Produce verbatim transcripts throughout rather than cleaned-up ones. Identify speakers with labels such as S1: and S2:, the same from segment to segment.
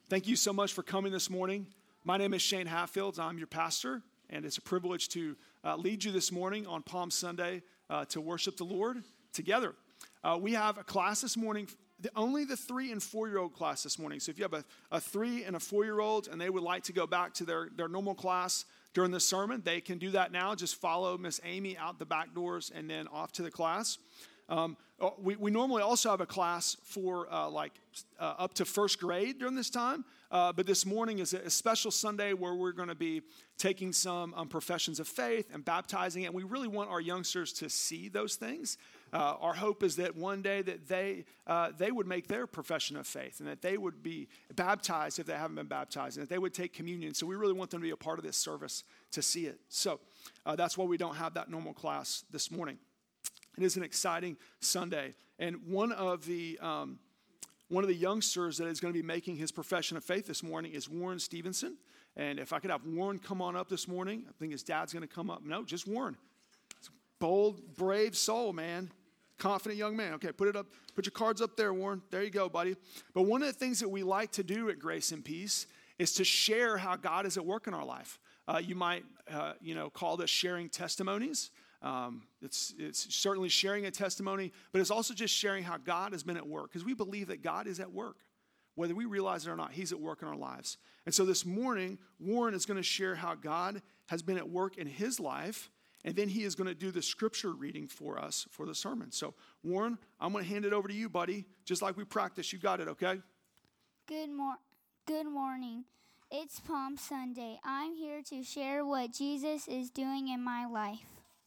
S1: Thank you so much for coming this morning. My name is Shane Hatfield. I'm your pastor, and it's a privilege to uh, lead you this morning on Palm Sunday uh, to worship the Lord together. Uh, we have a class this morning, the, only the three and four-year-old class this morning. So if you have a, a three and a four-year-old and they would like to go back to their, their normal class during the sermon, they can do that now. Just follow Miss Amy out the back doors and then off to the class. Um, we, we normally also have a class for uh, like uh, up to first grade during this time, uh, but this morning is a, a special Sunday where we're going to be taking some um, professions of faith and baptizing it, and we really want our youngsters to see those things. Uh, our hope is that one day that they uh, they would make their profession of faith and that they would be baptized if they haven't been baptized and that they would take communion. So we really want them to be a part of this service to see it. So uh, that's why we don't have that normal class this morning. It is an exciting Sunday, and one of the um, one of the youngsters that is going to be making his profession of faith this morning is Warren Stevenson. And if I could have Warren come on up this morning, I think his dad's going to come up. No, just Warren. It's a bold, brave soul, man. Confident young man. Okay, put it up. Put your cards up there, Warren. There you go, buddy. But one of the things that we like to do at Grace and Peace is to share how God is at work in our life. Uh, you might, uh, you know, call this sharing testimonies. Um, it's, it's certainly sharing a testimony, but it's also just sharing how God has been at work, because we believe that God is at work. Whether we realize it or not, he's at work in our lives. And so this morning, Warren is going to share how God has been at work in his life, and then he is going to do the scripture reading for us for the sermon. So, Warren, I'm going to hand it over to you, buddy, just like we practiced. You got it, okay?
S2: Good, mor- good morning. It's Palm Sunday. I'm here to share what Jesus is doing in my life.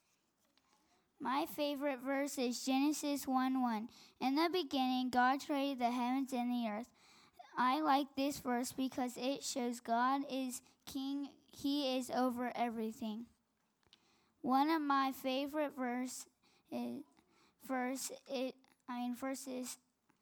S2: My favorite verse is Genesis one one. In the beginning, God created the heavens and the earth. I like this verse because it shows God is king. He is over everything. One of my favorite verse is verse it I mean verses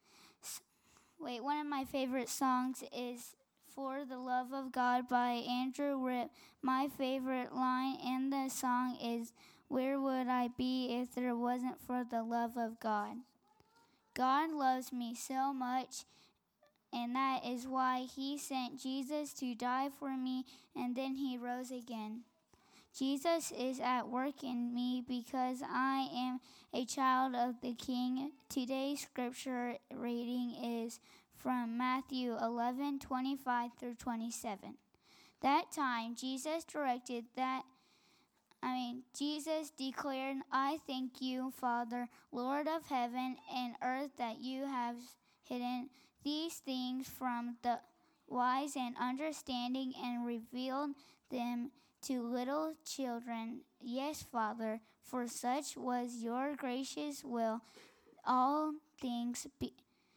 S2: wait, one of my favorite songs is For the Love of God by Andrew Ripp. My favorite line in the song is, where would I be if there wasn't for the love of God? God loves me so much, and that is why he sent Jesus to die for me, and then he rose again. Jesus is at work in me because I am a child of the King. Today's scripture reading is from Matthew eleven twenty-five through twenty-seven. That time, Jesus directed that I mean, Jesus declared, I thank you, Father, Lord of heaven and earth, that you have hidden these things from the wise and understanding and revealed them to little children. Yes, Father, for such was your gracious will. All things be,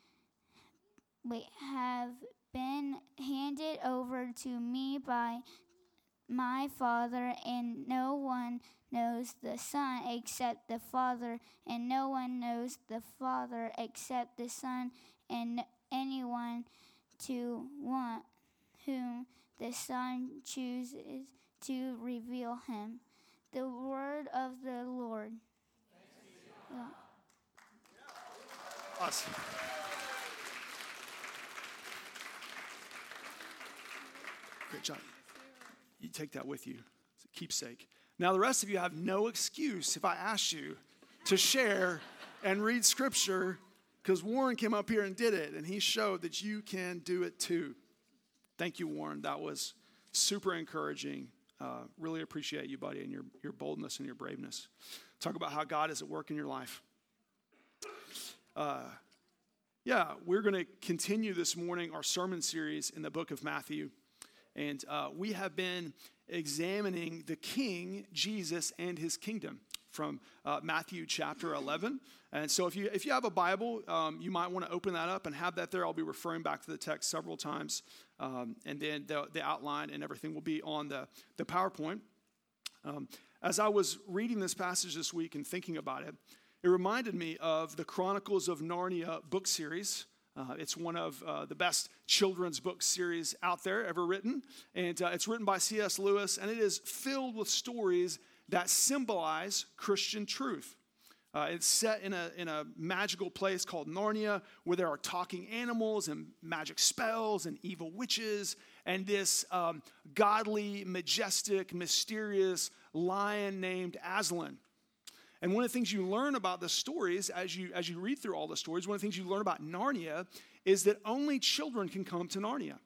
S2: wait, have been handed over to me by my Father, and no one knows the Son except the Father, and no one knows the Father except the Son, and anyone to one whom the Son chooses to reveal him. The word of the Lord. Yeah.
S1: Awesome. Great job. You take that with you. It's a keepsake. Now, the rest of you have no excuse if I ask you to share and read scripture, because Warren came up here and did it, and he showed that you can do it too. Thank you, Warren. That was super encouraging. Uh, really appreciate you, buddy, and your, your boldness and your braveness. Talk about how God is at work in your life. Uh, yeah, we're going to continue this morning our sermon series in the book of Matthew. And uh, we have been examining the King, Jesus, and his kingdom from uh, Matthew chapter eleven. And so if you if you have a Bible, um, you might want to open that up and have that there. I'll be referring back to the text several times. Um, and then the, the outline and everything will be on the, the PowerPoint. Um, as I was reading this passage this week and thinking about it, it reminded me of the Chronicles of Narnia book series. Uh, it's one of uh, the best children's book series out there ever written. And uh, it's written by C S Lewis, and it is filled with stories that symbolize Christian truth. Uh, it's set in a, in a magical place called Narnia, where there are talking animals and magic spells and evil witches and this um, godly, majestic, mysterious lion named Aslan. And one of the things you learn about the stories as you, as you read through all the stories, one of the things you learn about Narnia is that only children can come to Narnia.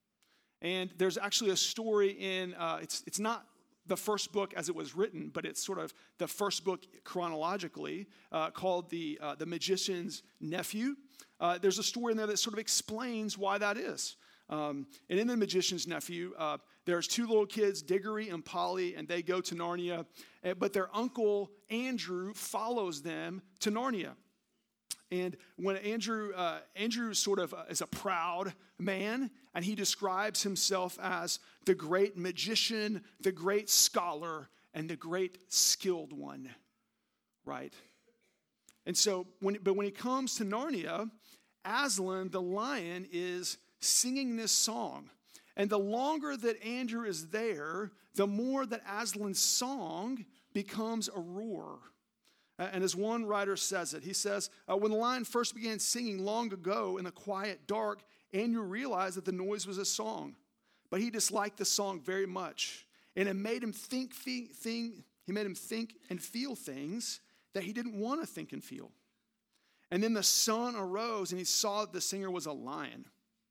S1: And there's actually a story in, uh, it's, it's not the first book as it was written, but it's sort of the first book chronologically, uh, called the, uh, the Magician's Nephew. Uh, there's a story in there that sort of explains why that is. Um, and in The Magician's Nephew, uh, there's two little kids, Diggory and Polly, and they go to Narnia. But their uncle, Andrew, follows them to Narnia. And when Andrew, uh, Andrew sort of uh, is a proud man, and he describes himself as the great magician, the great scholar, and the great skilled one, right? And so, when, but when he comes to Narnia, Aslan, the lion, is singing this song. And the longer that Andrew is there, the more that Aslan's song becomes a roar. And as one writer says it, he says, uh, when the lion first began singing long ago in the quiet dark, Andrew realized that the noise was a song. But he disliked the song very much. And it made him think, fe- thing, he made him think and feel things that he didn't want to think and feel. And then the sun arose and he saw that the singer was a lion.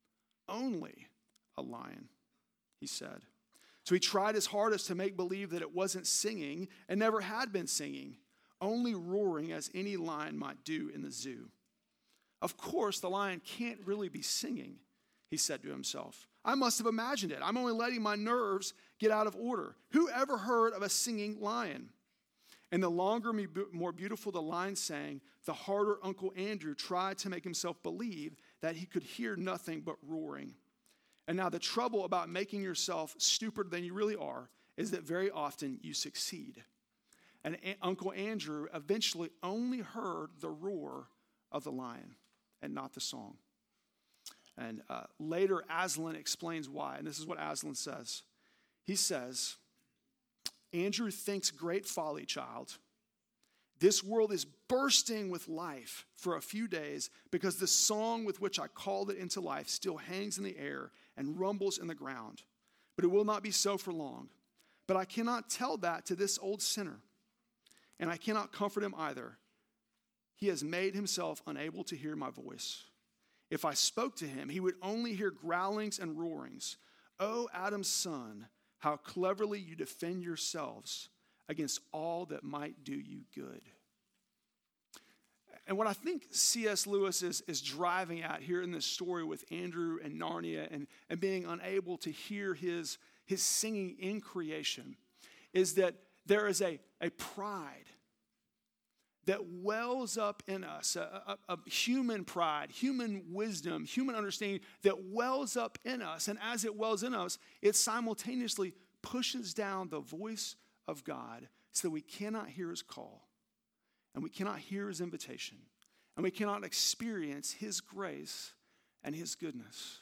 S1: Only a lion, he said. So he tried his hardest to make believe that it wasn't singing and never had been singing, only roaring as any lion might do in the zoo. Of course, the lion can't really be singing, he said to himself. I must have imagined it. I'm only letting my nerves get out of order. Who ever heard of a singing lion? And the longer, more beautiful the lion sang, the harder Uncle Andrew tried to make himself believe that he could hear nothing but roaring. And now the trouble about making yourself stupider than you really are is that very often you succeed. And Uncle Andrew eventually only heard the roar of the lion and not the song. And uh, later, Aslan explains why. And this is what Aslan says. He says, Andrew thinks great folly, child. This world is bursting with life for a few days because the song with which I called it into life still hangs in the air and rumbles in the ground. But it will not be so for long. But I cannot tell that to this old sinner. And I cannot comfort him either. He has made himself unable to hear my voice. If I spoke to him, he would only hear growlings and roarings. O Adam's son, how cleverly you defend yourselves against all that might do you good. And what I think C S Lewis is, is driving at here in this story with Andrew and Narnia and, and being unable to hear his, his singing in creation is that there is a, a pride that wells up in us, a, a, a human pride, human wisdom, human understanding that wells up in us. And as it wells in us, it simultaneously pushes down the voice of God so that we cannot hear his call and we cannot hear his invitation and we cannot experience his grace and his goodness.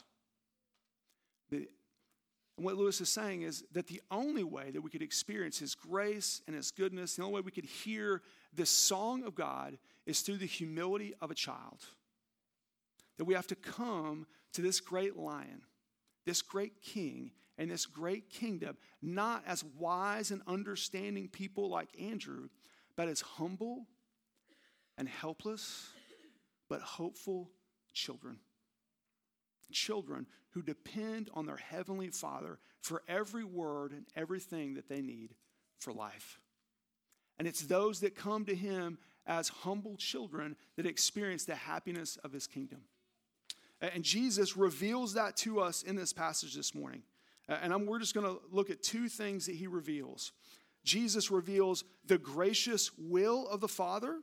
S1: The, And what Lewis is saying is that the only way that we could experience his grace and his goodness, the only way we could hear the song of God is through the humility of a child. That we have to come to this great lion, this great king, and this great kingdom, not as wise and understanding people like Andrew, but as humble and helpless, but hopeful children. Children who depend on their heavenly Father for every word and everything that they need for life. And it's those that come to him as humble children that experience the happiness of his kingdom. And Jesus reveals that to us in this passage this morning. And I'm, we're just going to look at two things that he reveals. Jesus reveals the gracious will of the Father,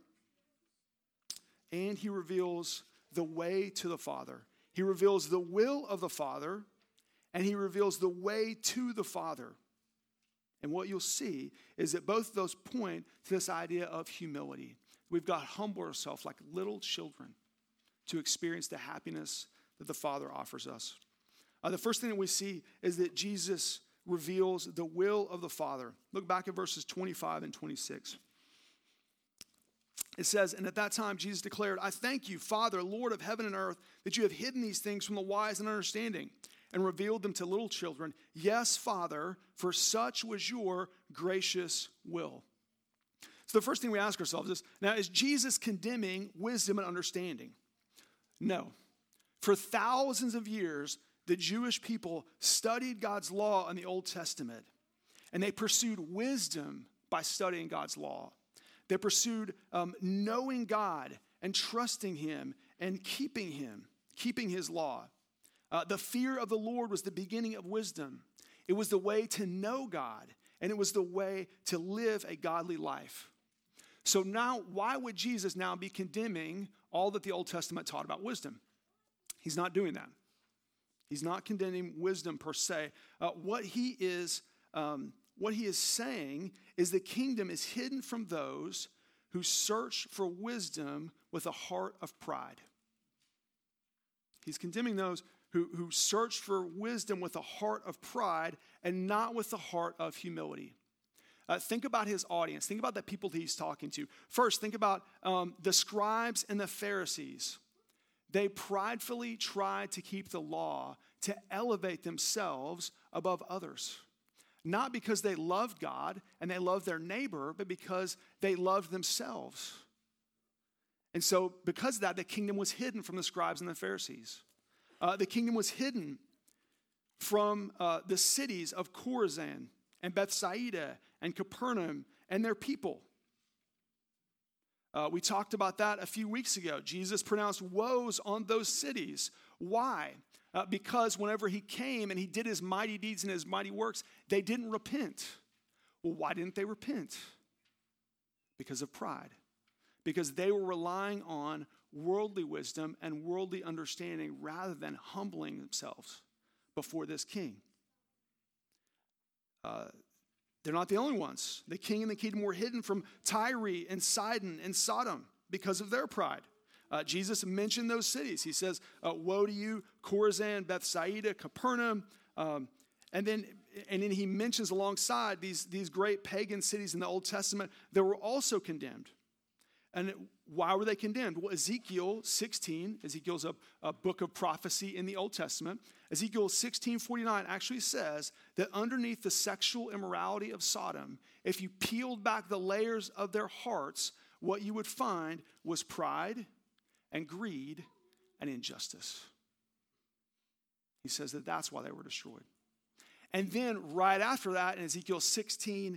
S1: and he reveals the way to the Father. He reveals the will of the Father, and he reveals the way to the Father. And what you'll see is that both of those point to this idea of humility. We've got to humble ourselves like little children to experience the happiness that the Father offers us. Uh, the first thing that we see is that Jesus reveals the will of the Father. Look back at verses twenty-five and twenty-six. It says, and at that time Jesus declared, I thank you, Father, Lord of heaven and earth, that you have hidden these things from the wise and understanding and revealed them to little children. Yes, Father, for such was your gracious will. So the first thing we ask ourselves is, now is Jesus condemning wisdom and understanding? No. For thousands of years, the Jewish people studied God's law in the Old Testament, and they pursued wisdom by studying God's law. They pursued um, knowing God and trusting him and keeping him, keeping his law. Uh, the fear of the Lord was the beginning of wisdom. It was the way to know God, and it was the way to live a godly life. So now, why would Jesus now be condemning all that the Old Testament taught about wisdom? He's not doing that. He's not condemning wisdom per se. Uh, what he is um, what he is saying is the kingdom is hidden from those who search for wisdom with a heart of pride. He's condemning those who, who search for wisdom with a heart of pride and not with the heart of humility. Uh, think about his audience. Think about the people that he's talking to. First, think about um, the scribes and the Pharisees. They pridefully tried to keep the law to elevate themselves above others. Not because they loved God and they loved their neighbor, but because they loved themselves. And so because of that, the kingdom was hidden from the scribes and the Pharisees. Uh, the kingdom was hidden from uh, the cities of Chorazin and Bethsaida and Capernaum and their people. Uh, we talked about that a few weeks ago. Jesus pronounced woes on those cities. Why? Uh, because whenever he came and he did his mighty deeds and his mighty works, they didn't repent. Well, why didn't they repent? Because of pride. Because they were relying on worldly wisdom and worldly understanding rather than humbling themselves before this king. Uh, they're not the only ones. The king and the kingdom were hidden from Tyre and Sidon and Sodom because of their pride. Uh, Jesus mentioned those cities. He says, uh, woe to you, Chorazin, Bethsaida, Capernaum. Um, and then and then he mentions alongside these, these great pagan cities in the Old Testament that were also condemned. And why were they condemned? Well, Ezekiel sixteen, Ezekiel's a, a book of prophecy in the Old Testament. Ezekiel sixteen forty-nine actually says that underneath the sexual immorality of Sodom, if you peeled back the layers of their hearts, what you would find was pride and greed and injustice. He says that that's why they were destroyed. And then right after that, in Ezekiel sixteen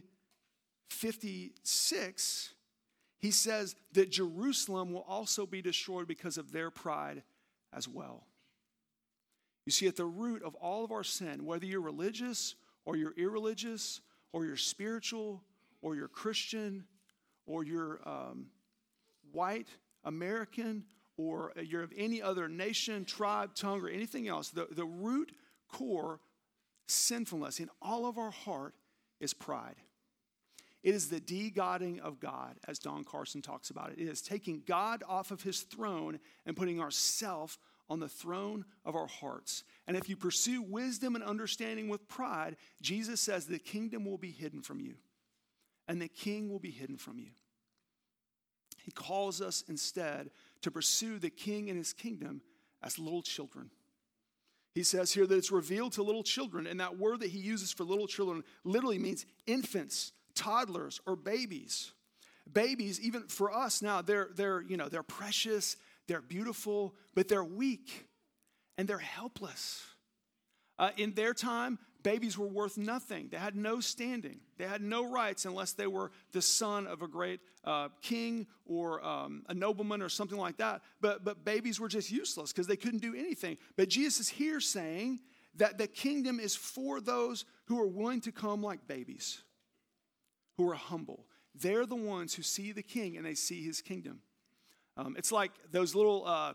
S1: fifty-six, he says that Jerusalem will also be destroyed because of their pride as well. You see, at the root of all of our sin, whether you're religious or you're irreligious or you're spiritual or you're Christian or you're um, white, American, or you're of any other nation, tribe, tongue, or anything else, the, the root core sinfulness in all of our heart is pride. It is the de-godding of God, as Don Carson talks about it. It is taking God off of his throne and putting ourselves on the throne of our hearts. And if you pursue wisdom and understanding with pride, Jesus says the kingdom will be hidden from you, and the king will be hidden from you. He calls us instead to pursue the king and his kingdom as little children. He says here that it's revealed to little children, and that word that he uses for little children literally means infants, toddlers, or babies. Babies, even for us now, they're, they're, you know, they're precious, they're beautiful, but they're weak and they're helpless. Uh, in their time, babies were worth nothing. They had no standing. They had no rights unless they were the son of a great uh, king or um, a nobleman or something like that. But, but babies were just useless because they couldn't do anything. But Jesus is here saying that the kingdom is for those who are willing to come like babies, who are humble. They're the ones who see the king and they see his kingdom. Um, it's like those little uh,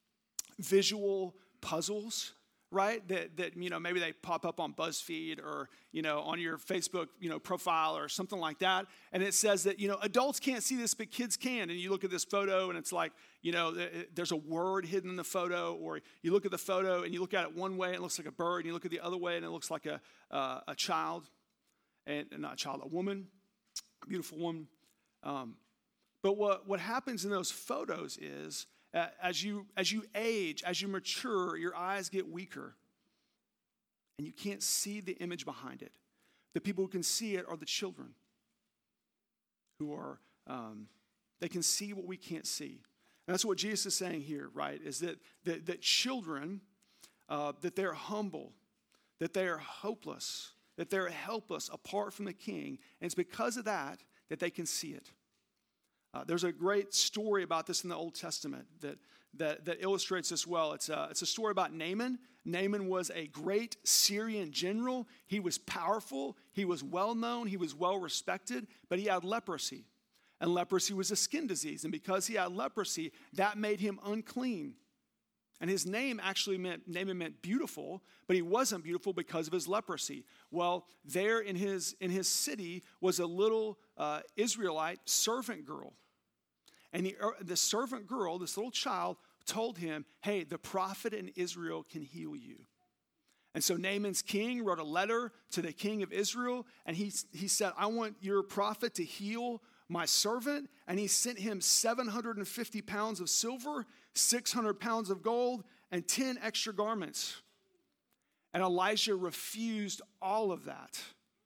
S1: visual puzzles, right? That, that, you know, maybe they pop up on BuzzFeed or, you know, on your Facebook, you know, profile or something like that. And it says that, you know, adults can't see this, but kids can. And you look at this photo and it's like, you know, there's a word hidden in the photo, or you look at the photo and you look at it one way and it looks like a bird, and you look at the other way and it looks like a, uh, a child, and not a child, a woman, a beautiful woman. Um, But what, what happens in those photos is uh, as you as you age, as you mature, your eyes get weaker. And you can't see the image behind it. The people who can see it are the children who are, um, they can see what we can't see. And that's what Jesus is saying here, right? Is that, that, that children, uh, that they're humble, that they are hopeless, that they're helpless apart from the king. And it's because of that that they can see it. Uh, there's a great story about this in the Old Testament that, that, that illustrates this well. It's a, it's a story about Naaman. Naaman was a great Syrian general. He was powerful. He was well known. He was well respected, but he had leprosy. And leprosy was a skin disease. And because he had leprosy, that made him unclean. And his name actually meant, Naaman meant beautiful, but he wasn't beautiful because of his leprosy. Well, there in his, in his city was a little uh, Israelite servant girl. And the, the servant girl, this little child, told him, hey, the prophet in Israel can heal you. And so Naaman's king wrote a letter to the king of Israel, and he, he said, I want your prophet to heal my servant. And he sent him seven hundred fifty pounds of silver, six hundred pounds of gold, and ten extra garments. And Elijah refused all of that.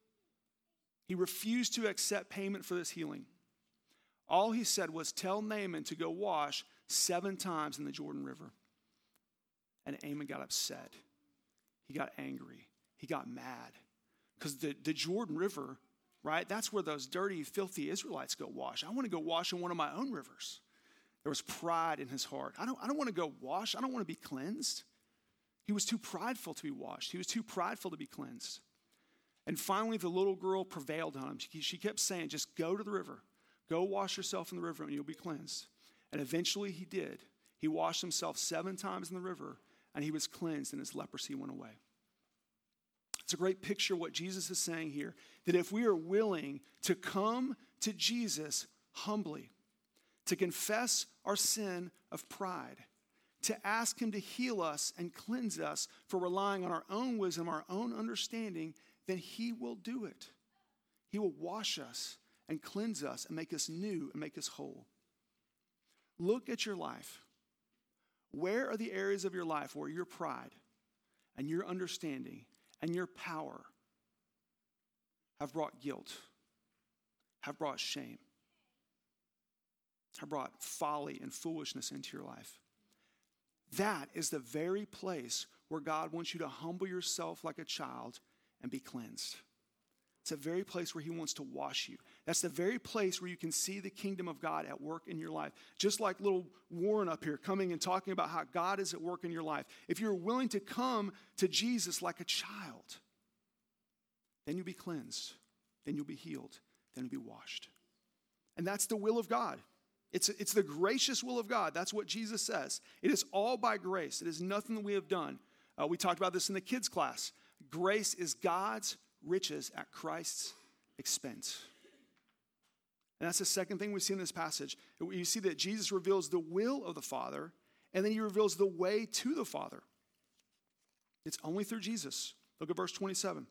S1: He refused to accept payment for this healing. All he said was, tell Naaman to go wash seven times in the Jordan River. And Naaman got upset. He got angry. He got mad. Because the, the Jordan River, right, that's where those dirty, filthy Israelites go wash. I want to go wash in one of my own rivers. There was pride in his heart. I don't, I don't want to go wash. I don't want to be cleansed. He was too prideful to be washed. He was too prideful to be cleansed. And finally, the little girl prevailed on him. She, she kept saying, just go to the river. Go wash yourself in the river and you'll be cleansed. And eventually he did. He washed himself seven times in the river and he was cleansed and his leprosy went away. It's a great picture of what Jesus is saying here, that if we are willing to come to Jesus humbly, to confess our sin of pride, to ask him to heal us and cleanse us for relying on our own wisdom, our own understanding, then he will do it. He will wash us and cleanse us and make us new and make us whole. Look at your life. Where are the areas of your life where your pride and your understanding and your power have brought guilt, have brought shame, have brought folly and foolishness into your life? That is the very place where God wants you to humble yourself like a child and be cleansed. It's the very place where he wants to wash you. That's the very place where you can see the kingdom of God at work in your life. Just like little Warren up here coming and talking about how God is at work in your life. If you're willing to come to Jesus like a child, then you'll be cleansed. Then you'll be healed. Then you'll be washed. And that's the will of God. It's, it's the gracious will of God. That's what Jesus says. It is all by grace. It is nothing that we have done. Uh, we talked about this in the kids' class. Grace is God's riches at Christ's expense. And that's the second thing we see in this passage. You see that Jesus reveals the will of the Father, and then he reveals the way to the Father. It's only through Jesus. Look at verse twenty-seven.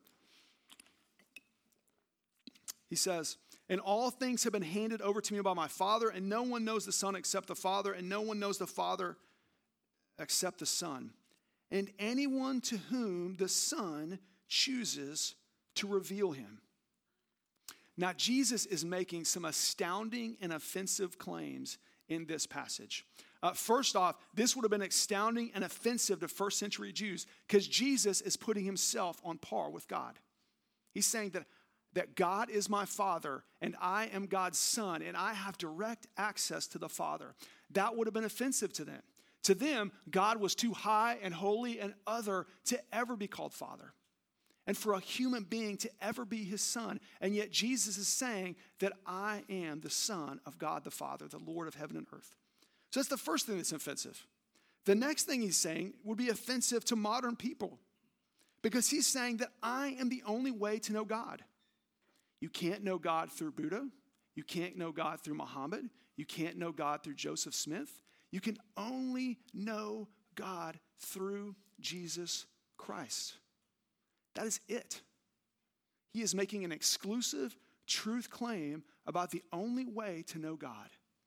S1: He says, and all things have been handed over to me by my Father, and no one knows the Son except the Father, and no one knows the Father except the Son. And anyone to whom the Son chooses to reveal him. Now, Jesus is making some astounding and offensive claims in this passage. Uh, first off, this would have been astounding and offensive to first century Jews because Jesus is putting himself on par with God. He's saying that, that God is my Father and I am God's Son and I have direct access to the Father. That would have been offensive to them. To them, God was too high and holy and other to ever be called Father. And for a human being to ever be his son. And yet Jesus is saying that I am the Son of God the Father, the Lord of heaven and earth. So that's the first thing that's offensive. The next thing he's saying would be offensive to modern people. Because he's saying that I am the only way to know God. You can't know God through Buddha. You can't know God through Muhammad. You can't know God through Joseph Smith. You can only know God through Jesus Christ. That is it. He is making an exclusive truth claim about the only way to know God.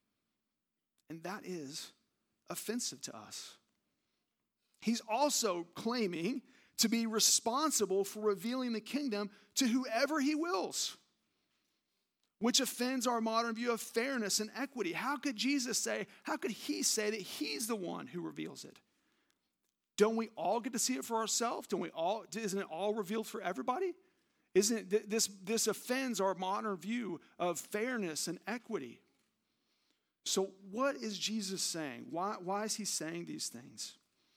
S1: And that is offensive to us. He's also claiming to be responsible for revealing the kingdom to whoever he wills, which offends our modern view of fairness and equity. How could Jesus say, how could he say that he's the one who reveals it? Don't we all get to see it for ourselves? Don't we all, isn't it all revealed for everybody? Isn't it, this, this offends our modern view of fairness and equity. So what is Jesus saying? Why, why is he saying these things?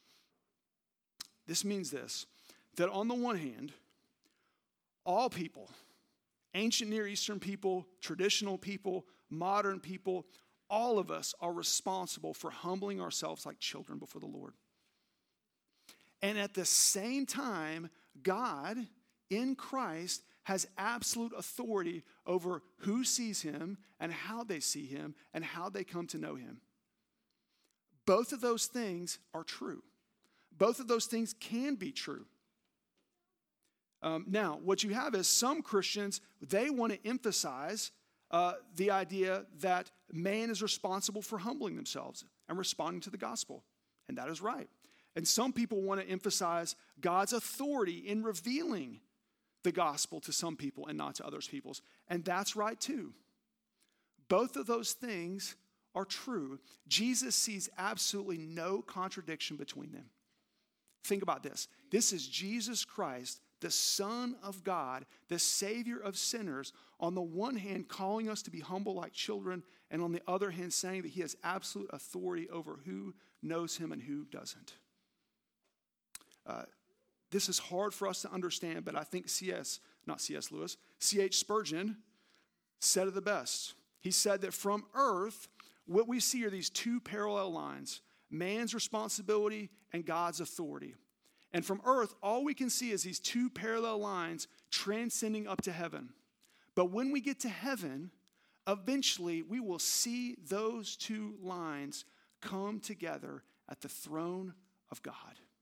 S1: This means this, that on the one hand, all people, ancient Near Eastern people, traditional people, modern people, all of us are responsible for humbling ourselves like children before the Lord. And at the same time, God in Christ has absolute authority over who sees him and how they see him and how they come to know him. Both of those things are true. Both of those things can be true. Um, now, what you have is some Christians, they want to emphasize uh, the idea that man is responsible for humbling themselves and responding to the gospel. And that is right. And some people want to emphasize God's authority in revealing the gospel to some people and not to others peoples. And that's right too. Both of those things are true. Jesus sees absolutely no contradiction between them. Think about this. This is Jesus Christ, the Son of God, the Savior of sinners, on the one hand calling us to be humble like children, and on the other hand saying that he has absolute authority over who knows him and who doesn't. Uh, this is hard for us to understand, but I think C S, not C S Lewis, C H Spurgeon said it the best. He said that from earth, what we see are these two parallel lines, man's responsibility and God's authority. And from earth, all we can see is these two parallel lines transcending up to heaven. But when we get to heaven, eventually we will see those two lines come together at the throne of God.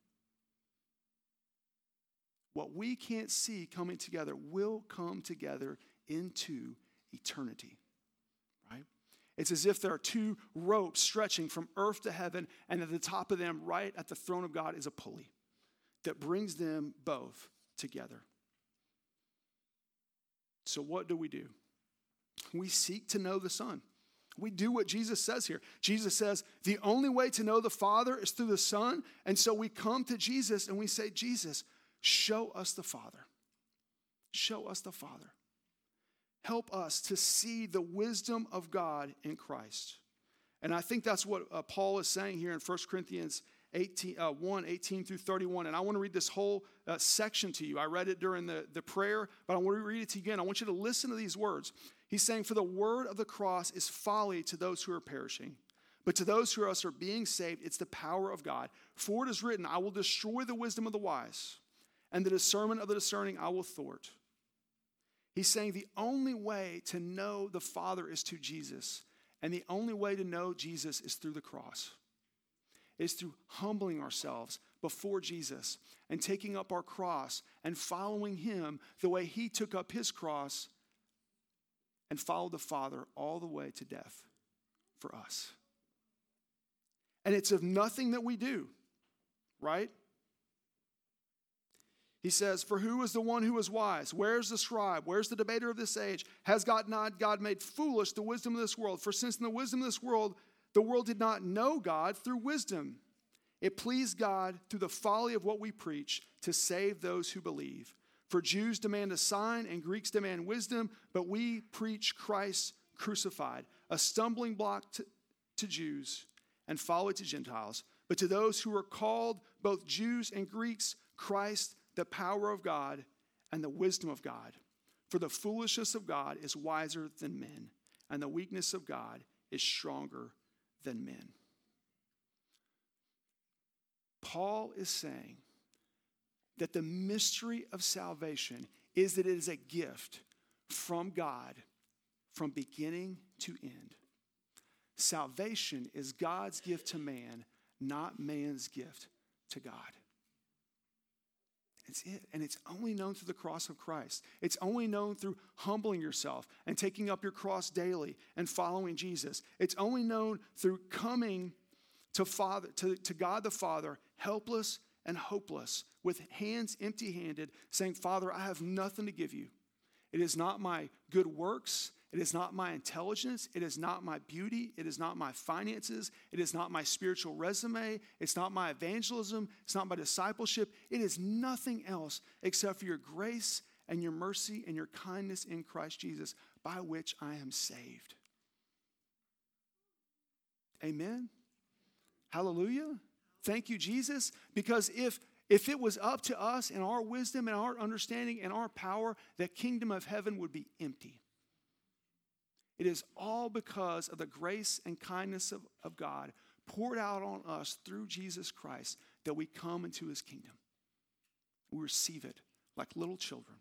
S1: What we can't see coming together will come together into eternity, right? It's as if there are two ropes stretching from earth to heaven, and at the top of them, right at the throne of God, is a pulley that brings them both together. So what do we do? We seek to know the Son. We do what Jesus says here. Jesus says the only way to know the Father is through the Son, and so we come to Jesus and we say, Jesus, show us the Father. Show us the Father. Help us to see the wisdom of God in Christ. And I think that's what uh, Paul is saying here in First Corinthians eighteen, uh, one, eighteen through thirty-one. And I want to read this whole uh, section to you. I read it during the, the prayer, but I want to read it to you again. I want you to listen to these words. He's saying, for the word of the cross is folly to those who are perishing. But to those who are, are being saved, it's the power of God. For it is written, I will destroy the wisdom of the wise, and the discernment of the discerning I will thwart. He's saying the only way to know the Father is to Jesus. And the only way to know Jesus is through the cross. Is through humbling ourselves before Jesus and taking up our cross and following him the way he took up his cross and followed the Father all the way to death for us. And it's of nothing that we do, right? He says, for who is the one who is wise? Where's the scribe? Where's the debater of this age? Has God not God made foolish the wisdom of this world? For since in the wisdom of this world, the world did not know God through wisdom, it pleased God through the folly of what we preach to save those who believe. For Jews demand a sign and Greeks demand wisdom, but we preach Christ crucified, a stumbling block to, to Jews and folly to Gentiles. But to those who are called, both Jews and Greeks, Christ, the power of God and the wisdom of God. For the foolishness of God is wiser than men, and the weakness of God is stronger than men. Paul is saying that the mystery of salvation is that it is a gift from God from beginning to end. Salvation is God's gift to man, not man's gift to God. It's it. And it's only known through the cross of Christ. It's only known through humbling yourself and taking up your cross daily and following Jesus. It's only known through coming to Father, to, to God the Father, helpless and hopeless, with hands empty-handed, saying, Father, I have nothing to give you. It is not my good works. It is not my intelligence. It is not my beauty. It is not my finances. It is not my spiritual resume. It's not my evangelism. It's not my discipleship. It is nothing else except for your grace and your mercy and your kindness in Christ Jesus, by which I am saved. Amen. Hallelujah. Thank you, Jesus. Because if If it was up to us and our wisdom and our understanding and our power, the kingdom of heaven would be empty. It is all because of the grace and kindness of, of God poured out on us through Jesus Christ that we come into his kingdom. We receive it like little children.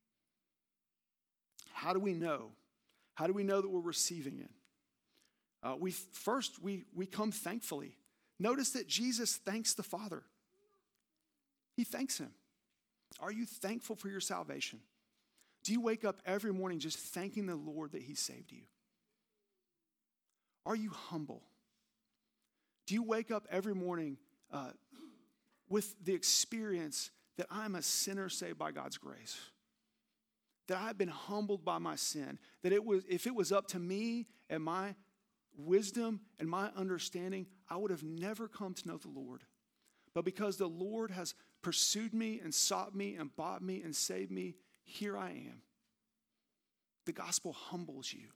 S1: How do we know? How do we know that we're receiving it? Uh, we first, we, we come thankfully. Notice that Jesus thanks the Father. He thanks him. Are you thankful for your salvation? Do you wake up every morning just thanking the Lord that he saved you? Are you humble? Do you wake up every morning uh, with the experience that I'm a sinner saved by God's grace? That I've been humbled by my sin? That it was, if it was up to me and my wisdom and my understanding, I would have never come to know the Lord. But because the Lord has pursued me and sought me and bought me and saved me, here I am. The gospel humbles you.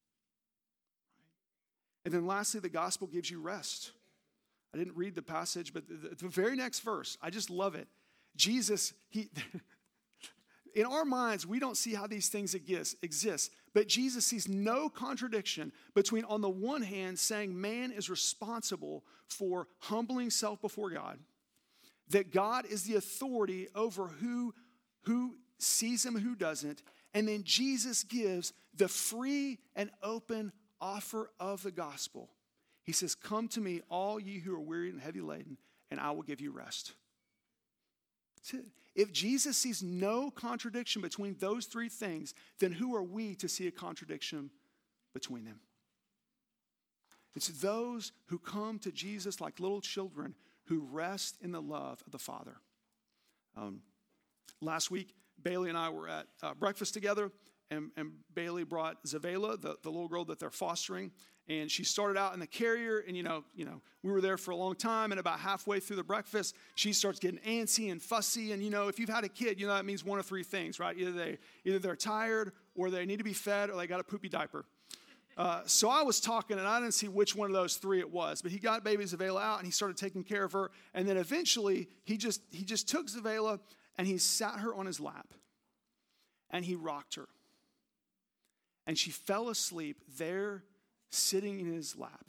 S1: And then lastly, the gospel gives you rest. I didn't read the passage, but the, the very next verse, I just love it. Jesus, he, in our minds, we don't see how these things exist, exist, but Jesus sees no contradiction between, on the one hand, saying man is responsible for humbling self before God, that God is the authority over who, who sees him and who doesn't, and then Jesus gives the free and open offer of the gospel. He says, come to me, all ye who are weary and heavy laden, and I will give you rest. That's it. If Jesus sees no contradiction between those three things, then who are we to see a contradiction between them? It's those who come to Jesus like little children who rest in the love of the Father. Um, last week, Bailey and I were at uh, breakfast together, and, and Bailey brought Zavela, the, the little girl that they're fostering, and she started out in the carrier, and you know, you know, we were there for a long time, and about halfway through the breakfast, she starts getting antsy and fussy, and you know, if you've had a kid, you know that means one of three things, right? Either they, either they're tired, or they need to be fed, or they got a poopy diaper. Uh, so I was talking, and I didn't see which one of those three it was, but he got baby Zavela out, and he started taking care of her, and then eventually, he just he just took Zavela, and he sat her on his lap, and he rocked her. And she fell asleep there, sitting in his lap.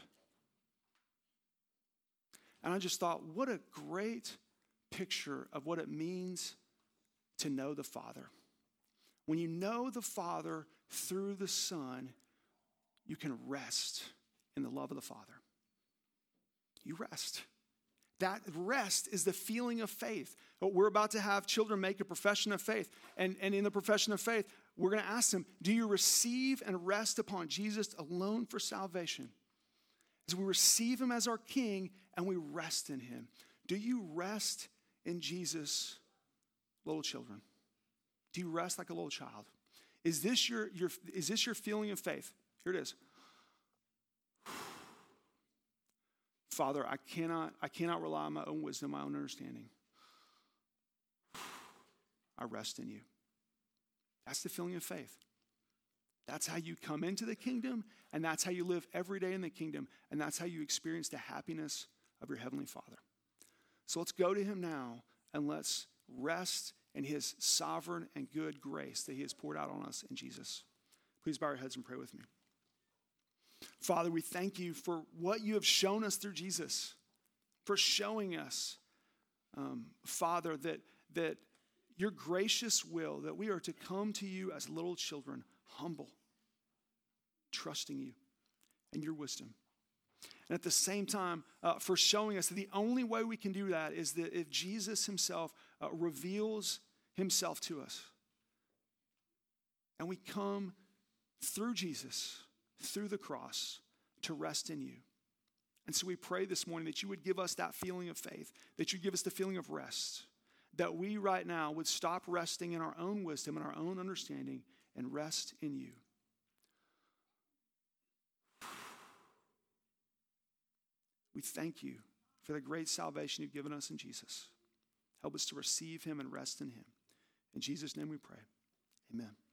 S1: And I just thought, what a great picture of what it means to know the Father. When you know the Father through the Son, you can rest in the love of the Father. You rest. That rest is the feeling of faith. We're about to have children make a profession of faith. And, and in the profession of faith, we're going to ask them, do you receive and rest upon Jesus alone for salvation? As we receive him as our King and we rest in him. Do you rest in Jesus, little children? Do you rest like a little child? Is this your, your, is this your feeling of faith? Here it is. Father, I cannot, I cannot rely on my own wisdom, my own understanding. I rest in you. That's the feeling of faith. That's how you come into the kingdom, and that's how you live every day in the kingdom, and that's how you experience the happiness of your Heavenly Father. So let's go to him now, and let's rest in his sovereign and good grace that he has poured out on us in Jesus. Please bow your heads and pray with me. Father, we thank you for what you have shown us through Jesus, for showing us, um, Father, that, that your gracious will, that we are to come to you as little children, humble, trusting you and your wisdom. And at the same time, uh, for showing us that the only way we can do that is that if Jesus himself uh, reveals himself to us. And we come through Jesus, through the cross, to rest in you. And so we pray this morning that you would give us that feeling of faith, that you'd give us the feeling of rest, that we right now would stop resting in our own wisdom and our own understanding and rest in you. We thank you for the great salvation you've given us in Jesus. Help us to receive him and rest in him. In Jesus' name we pray. Amen.